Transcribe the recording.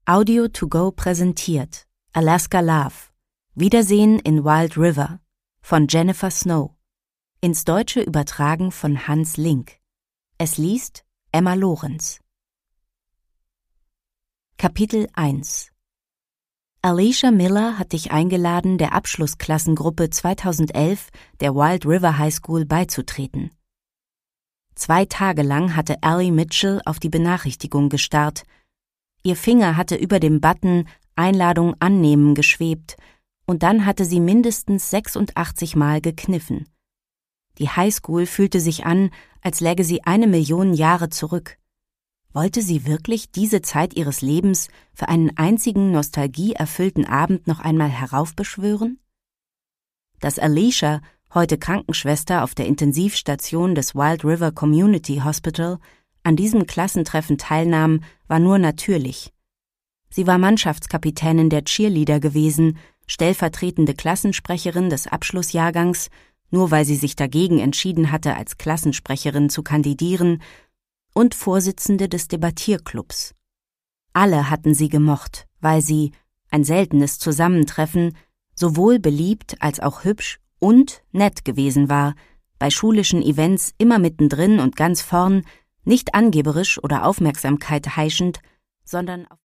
Audio to Go präsentiert Alaska Love. Wiedersehen in Wild River von Jennifer Snow. Ins Deutsche übertragen von Hans Link. Es liest Emma Lorenz. Kapitel 1. Alicia Miller hat dich eingeladen, der Abschlussklassengruppe 2011 der Wild River High School beizutreten. 2 Tage lang hatte Allie Mitchell auf die Benachrichtigung gestarrt. Ihr Finger hatte über dem Button Einladung annehmen geschwebt und dann hatte sie mindestens 86 Mal gekniffen. Die Highschool fühlte sich an, als läge sie 1 Million Jahre zurück. Wollte sie wirklich diese Zeit ihres Lebens für einen einzigen nostalgieerfüllten Abend noch einmal heraufbeschwören? Dass Alicia, heute Krankenschwester auf der Intensivstation des Wild River Community Hospital, an diesem Klassentreffen teilnahm, war nur natürlich. Sie war Mannschaftskapitänin der Cheerleader gewesen, stellvertretende Klassensprecherin des Abschlussjahrgangs, nur weil sie sich dagegen entschieden hatte, als Klassensprecherin zu kandidieren, und Vorsitzende des Debattierclubs. Alle hatten sie gemocht, weil sie, ein seltenes Zusammentreffen, sowohl beliebt als auch hübsch und nett gewesen war, bei schulischen Events immer mittendrin und ganz vorn, nicht angeberisch oder Aufmerksamkeit heischend, sondern auf